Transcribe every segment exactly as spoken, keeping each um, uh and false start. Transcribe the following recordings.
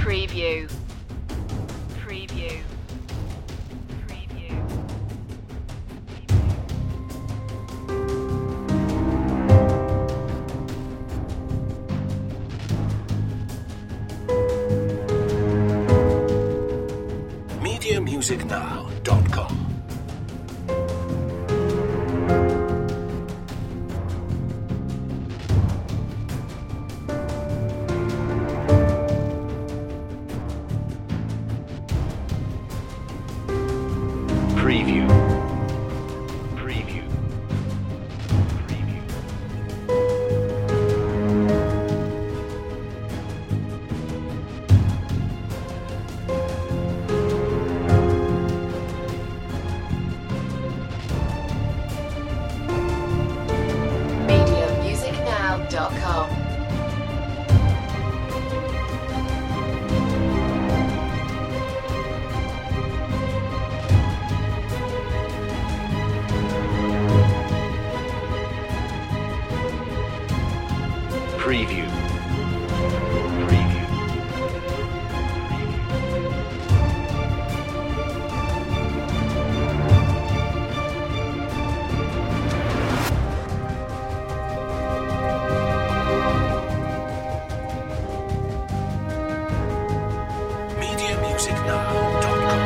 Preview. Preview. Preview. media music now dot com. Preview. Preview. Preview. media music now dot com. Preview. Preview. media music now dot com.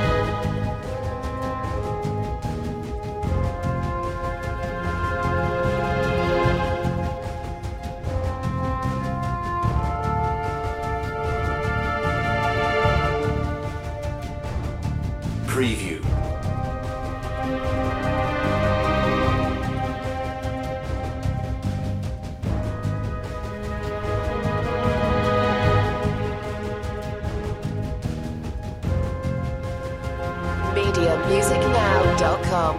Preview. media music now dot com.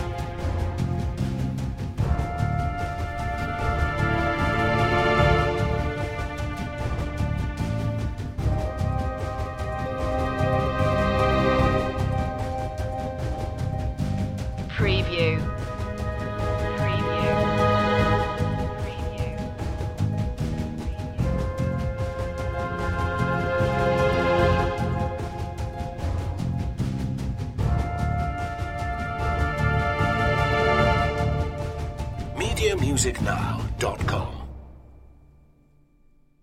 Preview. Preview. Preview. media music now dot com.